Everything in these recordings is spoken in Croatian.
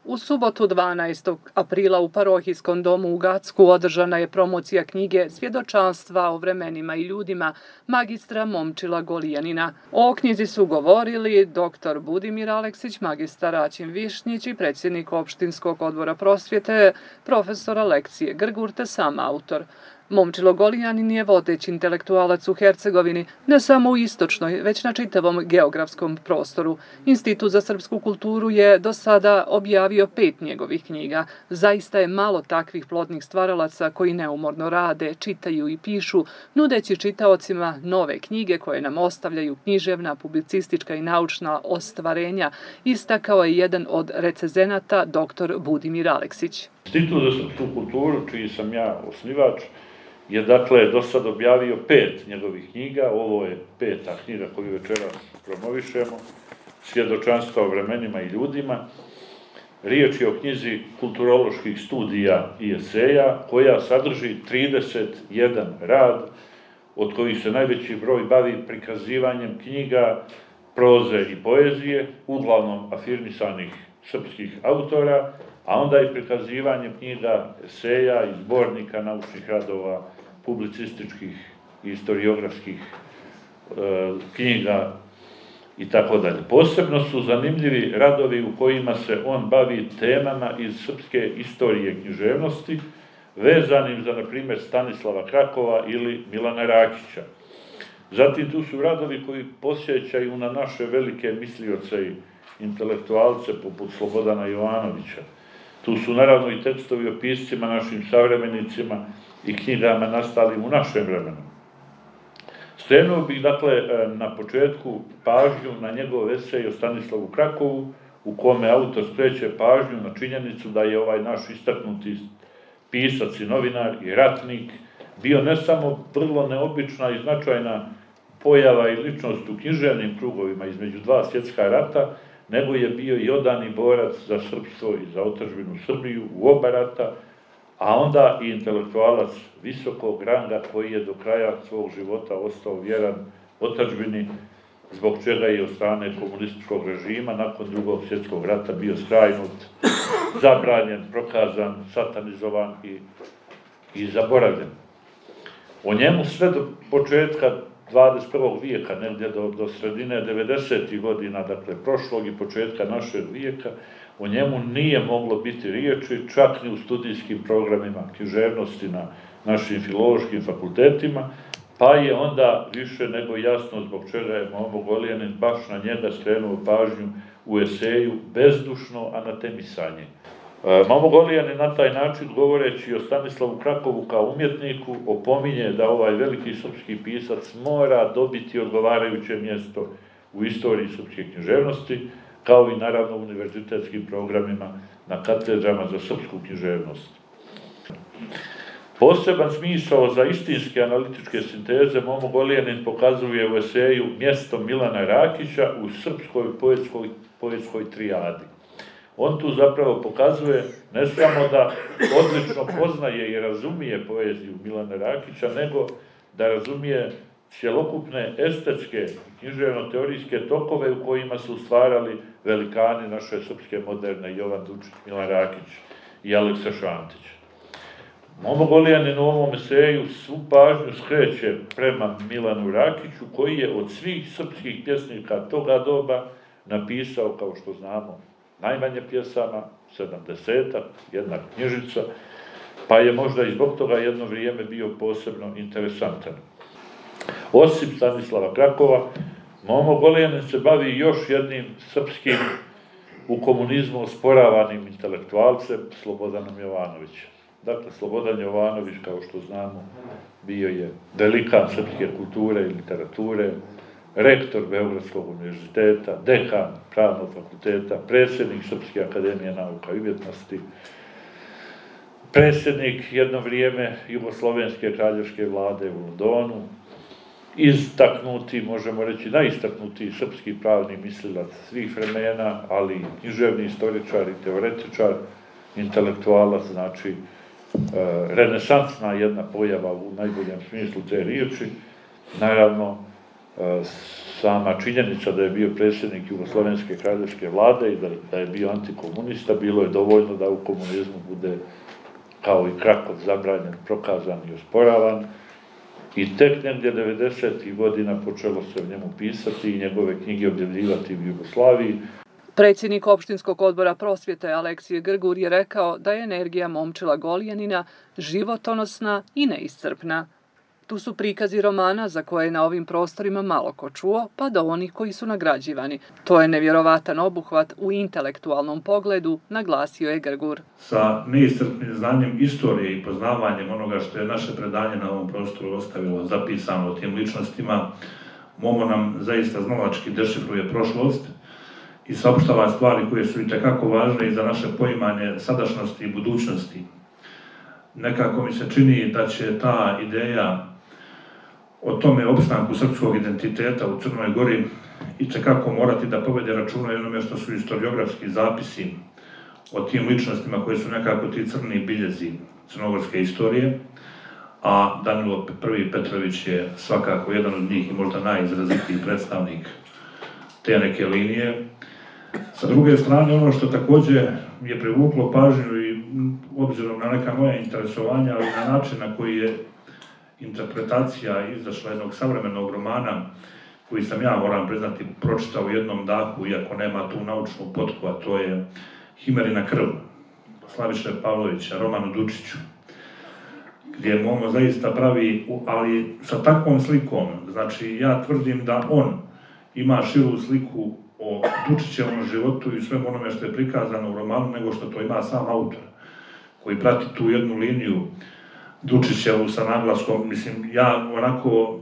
U subotu 12. aprila u parohijskom domu u Gacku održana je promocija knjige Svjedočanstva o vremenima i ljudima magistra Momčila Golijanina. O knjizi su govorili dr. Budimir Aleksić, magistar Aćim Višnjić i predsjednik opštinskog odbora prosvjete, profesora lekcije Grgur te sam autor. Momčilo Golijanin je vodeći intelektualac u Hercegovini, ne samo u istočnoj, već na čitavom geografskom prostoru. Institut za srpsku kulturu je do sada objavio 5 njegovih knjiga. Zaista je malo takvih plodnih stvaralaca koji neumorno rade, čitaju i pišu, nudeći čitaocima nove knjige koje nam ostavljaju književna, publicistička i naučna ostvarenja, istakao je jedan od recenzenata dr. Budimir Aleksić. Institut za srpsku kulturu, čiji sam ja osnivač, je dakle do sad objavio 5 njegovih knjiga. Ovo je 5. knjiga koju večeras promovišemo, Svjedočanstva o vremenima i ljudima. Riječ je o knjizi kulturoloških studija i eseja, koja sadrži 31 rad, od kojih se najveći broj bavi prikazivanjem knjiga, proze i poezije, uglavnom afirmisanih srpskih autora, a onda i prikazivanjem knjiga, eseja i zbornika naučnih radova, publicističkih i historiografskih knjiga i tako dalje. Posebno su zanimljivi radovi u kojima se on bavi temama iz srpske istorije književnosti, vezanim za, na primjer, Stanislava Krakova ili Milana Rakića. Zatim tu su radovi koji posjećaju na naše velike mislioce i intelektualce poput Slobodana Jovanovića. Tu su naravno i tekstovi o piscima, našim savremenicima i knjigama nastalim u našem vremenu. Skrenuo bih, dakle, na početku pažnju na njegov esej o Stanislavu Krakovu, u kome autor skreće pažnju na činjenicu da je ovaj naš istaknuti pisac i novinar i ratnik bio ne samo vrlo neobična i značajna pojava i ličnost u književnim krugovima između 2 svjetska rata, nego je bio i odani borac za srpstvo i za otadžbinu Srbiju u oba rata, a onda i intelektualac visokog ranga koji je do kraja svog života ostao vjeran otadžbini, zbog čega je od strane komunističkog režima nakon Drugog svjetskog rata bio skrajnut, zabranjen, prokazan, satanizovan i zaboravljen. O njemu sve do početka 21. vijeka, negdje do sredine 90. godina, dakle prošlog i početka našeg vijeka, o njemu nije moglo biti riječi, čak ni u studijskim programima književnosti na našim filološkim fakultetima, pa je onda više nego jasno zbog čega je Momo Golijanin baš na njega skrenuo pažnju u eseju Bezdušno anatemisanje. Momo Golijanin na taj način, govoreći o Stanislavu Krakovu kao umjetniku, opominje da ovaj veliki srpski pisac mora dobiti odgovarajuće mjesto u istoriji srpske književnosti, kao i naravno u univerzitetskim programima na katedrama za srpsku književnost. Poseban smisao za istinske analitičke sinteze Momo Golijanin pokazuje u eseju Mjesto Milana Rakića u srpskoj poetskoj trijadi. On tu zapravo pokazuje ne samo da odlično poznaje i razumije poeziju Milana Rakića, nego da razumije cjelokupne estetske književno-teorijske tokove u kojima su stvarali velikani naše srpske moderne Jovan Dučić, Milan Rakić i Aleksa Šantić. Momo Golijanin u ovom eseju svu pažnju skreće prema Milanu Rakiću, koji je od svih srpskih pjesnika toga doba napisao, kao što znamo, najmanje pjesama, 70-ak, jedna knjižica, pa je možda i zbog toga jedno vrijeme bio posebno interesantan. Osim Stanislava Krakova, Momo Golijanin se bavi još jednim srpskim u komunizmu osporavanim intelektualcem, Slobodanom Jovanovićem. Dakle, Slobodan Jovanović, kao što znamo, bio je velikan srpske kulture i literature, rektor Beogradskog univerziteta, dekan Pravnog fakulteta, predsjednik Srpske akademije nauka i umjetnosti, predsjednik jedno vrijeme Jugoslovenske kraljevske vlade u Londonu, istaknuti, možemo reći, najistaknuti srpski pravni mislilac svih vremena, ali i književni istoričar i teoretičar, intelektualac, znači renesansna jedna pojava u najboljem smislu te riječi, naravno sama činjenica da je bio predsjednik Jugoslovenske kraljevske vlade i da je bio antikomunista, bilo je dovoljno da u komunizmu bude kao i Krakov zabranjen, prokazan i osporavan. I tek negdje 90. godina počelo se o njemu pisati i njegove knjige objavljivati u Jugoslaviji. Predsjednik opštinskog odbora prosvjete Aleksije Grgur je rekao da je energija Momčila Golijanina životonosna i neiscrpna. Tu su prikazi romana za koje je na ovim prostorima malo ko čuo, pa do onih koji su nagrađivani. To je nevjerovatan obuhvat u intelektualnom pogledu, naglasio je Grgur. Sa neiscrpnim znanjem istorije i poznavanjem onoga što je naše predanje na ovom prostoru ostavilo zapisano o tim ličnostima, Momo nam zaista znalački dešifruje prošlost i saopštava stvari koje su itekako važne i za naše poimanje sadašnjosti i budućnosti. Nekako mi se čini da će ta ideja o tome opstanku srpskog identiteta u Crnoj Gori itekako morati da povede računa i onome što su historiografski zapisi o tim ličnostima koje su nekako ti crni biljezi crnogorske istorije, a Danilo I. Petrović je svakako jedan od njih i možda najizrazitiji predstavnik te neke linije. Sa druge strane, ono što također je privuklo pažnju i obzirom na neka moja interesovanja, ali na način na koji je interpretacija izašla jednog savremenog romana, koji sam ja, moram priznati, pročitao u jednom dahu, iako nema tu naučnu potku, a to je Himerina krv, Slaviše Pavlovića, roman o Dučiću, gdje Momo zaista pravi, ali sa takvom slikom, znači ja tvrdim da on ima širu sliku o Dučićevom životu i svemu onome što je prikazano u romanu, nego što to ima sam autor, koji prati tu jednu liniju Dučićevu sa naglaskom. Mislim, ja onako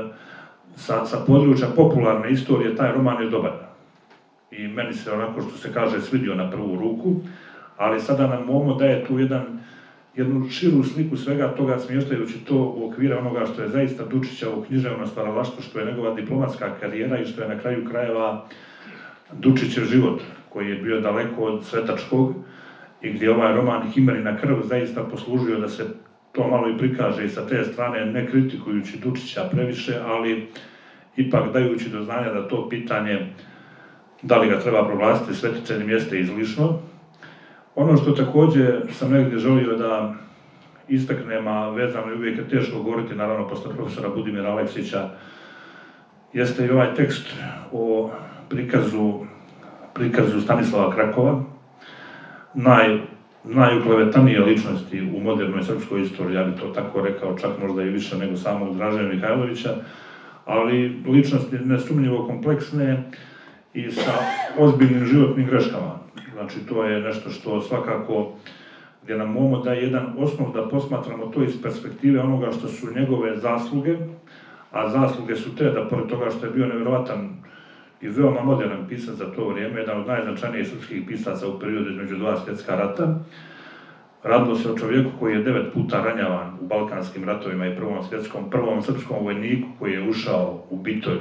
sa područja popularne istorije taj roman je dobar. I meni se onako, što se kaže, svidio na prvu ruku, ali sada nam Momo daje tu jednu širu sliku svega toga, smještajući to u okvire onoga što je zaista Dučićevo književno stvaralaštvo, što je njegova diplomatska karijera i što je na kraju krajeva Dučićev život, koji je bio daleko od svetačkog i gdje ovaj roman Himerina krv zaista poslužio da se to malo i prikaže i sa te strane, ne kritikujući Dučića previše, ali ipak dajući do znanja da to pitanje da li ga treba proglasiti svetičanim jeste izlišno. Ono što također sam negdje želio da istaknem, a vezano je uvijek teško govoriti, naravno posle profesora Budimira Aleksića, jeste i ovaj tekst o prikazu Stanislava Krakova, najuklevetanije ličnosti u modernoj srpskoj istoriji, ja bih to tako rekao, čak možda i više nego samog Draže Mihajlovića, ali ličnosti nesumnjivo kompleksne i sa ozbiljnim životnim greškama. Znači, to je nešto što svakako, gdje nam Momo daje jedan osnov da posmatramo to iz perspektive onoga što su njegove zasluge, a zasluge su te da, pored toga što je bio nevjerovatan i veoma moderan pisac za to vrijeme, jedan od najznačajnijih srpskih pisaca u periodu između dva svjetska rata. Radilo se o čovjeku koji je 9 puta ranjavan u Balkanskim ratovima i prvom srpskom vojniku koji je ušao u bitolj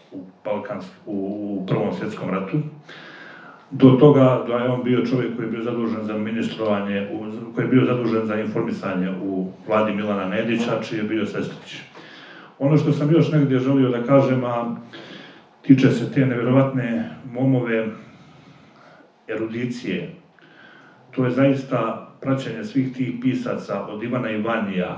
u Prvom svjetskom ratu. Do toga da je on bio čovjek koji je bio zadužen za ministrovanje, koji je bio zadužen za informisanje u vladi Milana Nedića, čiji je bio sestrić. Ono što sam još negdje želio da kažem, a tiče se te nevjerovatne Momove erudicije, to je zaista praćenje svih tih pisaca od Ivana Ivanija,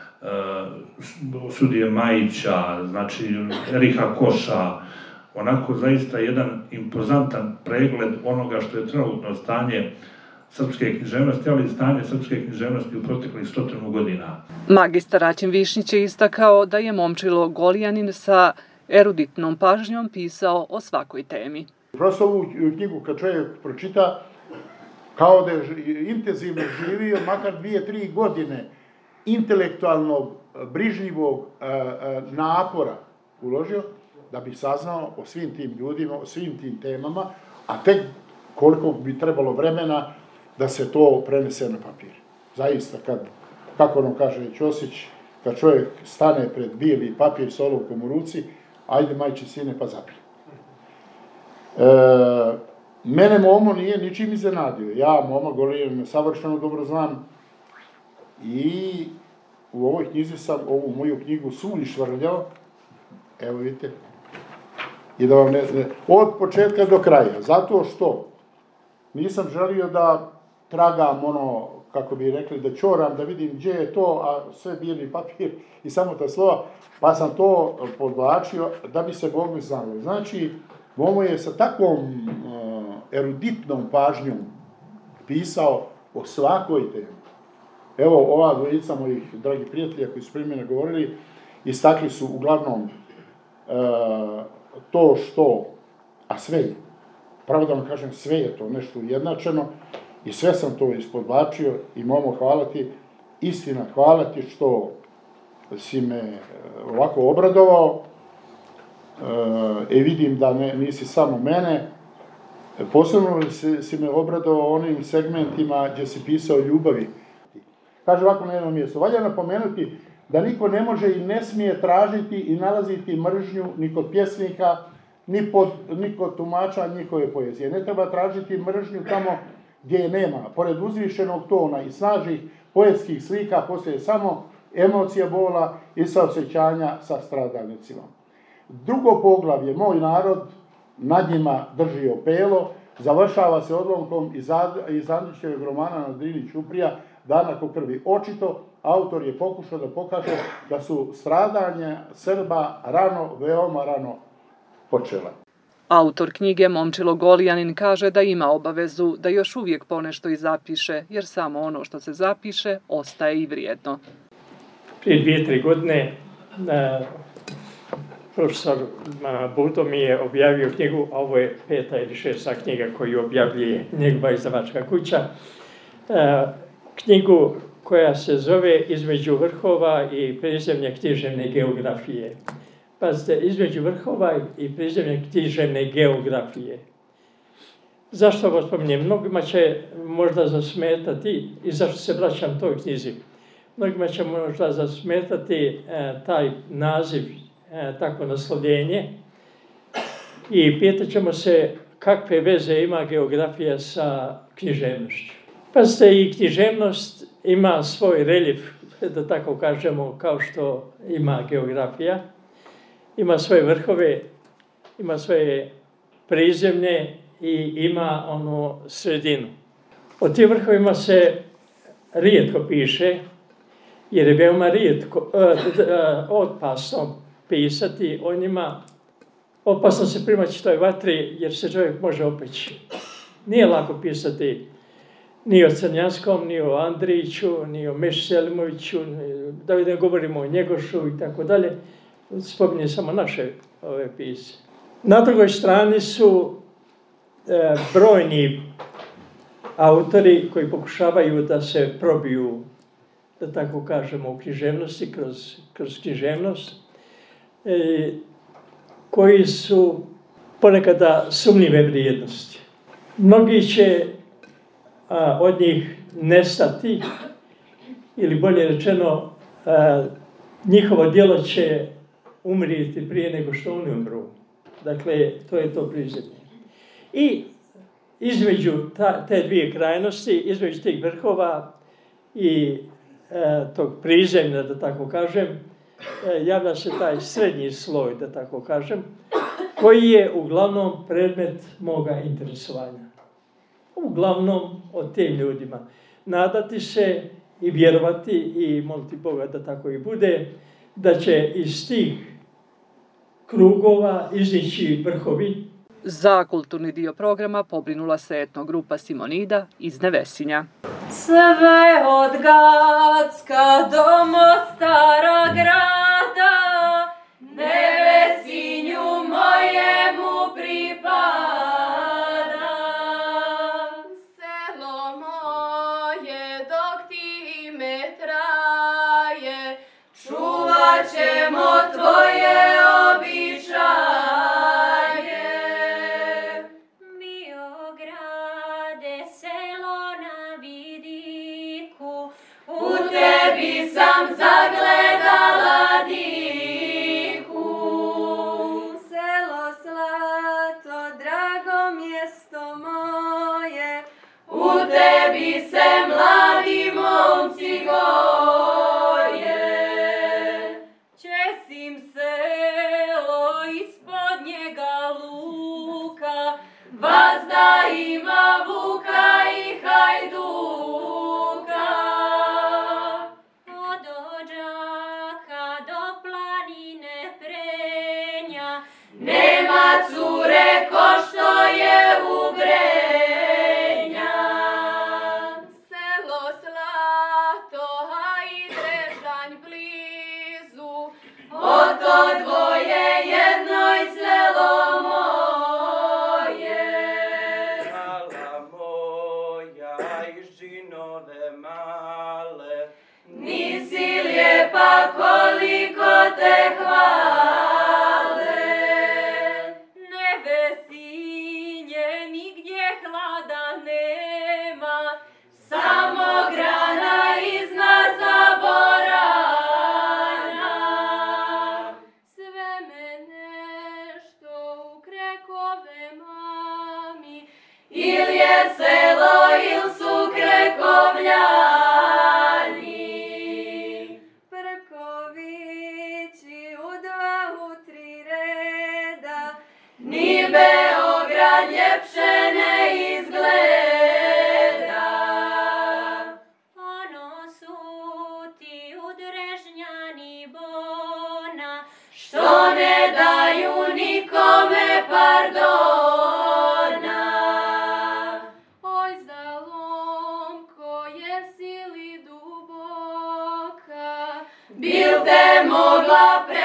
sudije Majića, znači Eriha Koša, onako zaista jedan impozantan pregled onoga što je trenutno stanje srpske književnosti, ali i stanje srpske književnosti u proteklih 100 godina. Magistar Raćin Višnjić je istakao da je Momčilo Golijanin sa eruditnom pažnjom pisao o svakoj temi. Prosto ovu knjigu kad čovjek pročita, kao da je intenzivno živio, makar 2-3 godine intelektualnog, brižljivog napora uložio, da bi saznao o svim tim ljudima, o svim tim temama, a tek koliko bi trebalo vremena da se to prenese na papir. Zaista, kako ono kaže Ćosić, kad čovjek stane pred bijeli papir s olovkom u ruci, ajde majče sine pa zapri. Mene Momo nije ničim iznenadio. Ja Moma Golijanina savršeno dobro znam i u ovoj knjizi sam ovu moju knjigu suli švrljao. Evo vidite, I da vam od početka do kraja, zato što nisam želio da tragam kako bi rekli, da ćoram, da vidim gdje je to, a sve bijeli papir i samo ta slova, pa sam to podvlačio da bi se mogli znali. Znači, Momo je sa takvom eruditnom pažnjom pisao o svakoj temi. Evo, ova dvojica mojih dragi prijatelja koji su prije mene govorili, istakli su uglavnom to što, a sve je, pravo da vam kažem, sve je to nešto ujednačeno i sve sam to ispodvlačio i Momo, hvala ti, istina, hvala ti što si me ovako obradovao i vidim da nisi samo mene, posebno si me obradovao onim segmentima gdje si pisao ljubavi. Kaže ovako na jednom mjestu, valja napomenuti da niko ne može i ne smije tražiti i nalaziti mržnju ni kod pjesnika, ni kod tumača njihove poezije. Ne treba tražiti mržnju tamo gdje je nema. Pored uzvišenog tona i snažnih poetskih slika postoje samo emocija bola i saosjećanja sa stradalnicima. Drugo poglavlje, moj narod nad njima drži opelo, završava se odlomkom iz Andrićevog romana Na Drini Ćuprija, Dana ko krvi. Očito, autor je pokušao da pokaže da su stradanja Srba rano, veoma rano počela. Autor knjige Momčilo Golijanin kaže da ima obavezu da još uvijek ponešto i zapiše, jer samo ono što se zapiše ostaje i vrijedno. Prije 2-3 godine profesor Budo mi je objavio knjigu, a ovo je 5. ili 6. knjiga koju objavljuje njegova izdavačka kuća, knjigu koja se zove Između vrhova i prizemlje književne geografije. Pazite, između vrhova i prizemlje književne geografije. Zašto ovo spominjem? Mnogima će možda zasmetati, i zašto se vraćam toj knjizi, mnogima će možda zasmetati taj naziv, takvo naslovljenje, i pitat ćemo se kakve veze ima geografija sa književnošću. Pazite, i književnost ima svoj reljef, da tako kažemo, kao što ima geografija. Ima svoje vrhove, ima svoje prizemlje i ima onu sredinu. O tim vrhovima se rijetko piše, jer je veoma rijetko, opasno pisati o njima. Opasno se primaći toj vatri, jer se čovjek može opeći. Nije lako pisati ni o Crnjanskom, ni o Andriću, ni o Meši Selimoviću, da ne govorimo o Njegošu i tako dalje. Spominje samo naše pisce. Na drugoj strani su brojni autori koji pokušavaju da se probiju, da tako kažemo, u književnosti, kroz književnost, koji su ponekada sumnjive vrijednosti. Mnogi će od njih nestati, ili bolje rečeno, njihovo djelo će umrijeti prije nego što oni umru. Dakle, to je to prizemlje. I između te dvije krajnosti, između tih vrhova i tog prizemlja, da tako kažem, javlja se taj srednji sloj, da tako kažem, koji je uglavnom predmet moga interesovanja. Uglavnom o tim ljudima. Nadati se i vjerovati i moliti Boga da tako i bude, da će iz tih krugova izići vrhovi. Za kulturni dio programa pobrinula se etnogrupa Simonida iz Nevesinja. Sve od Gacka do Mostara grada, Nevesinju mojemu pripada. Selo moje dok ti me traje, čuvat ćemo tvoje običaje. Miograde, selo na vidiku, u tebi sam zagledala diku. Selo slato, drago mjesto moje, u tebi se mladi momci goje. Česim selo, ispod njega sinove male. Nisi lijepa koliko te hvale. Nevesinje nigdje hlada nema, samo grana iznad zaborana. Sve me nešto u krekove mami, il je selo, il su krekovljani. Prkovići u 2, u 3 reda, ni Beograd ljepše ne izgleda. Ono su ti udrežnjani bona, što ne daju nikome pardona. Oj, zalomko, jesi li duboka, bil te mogla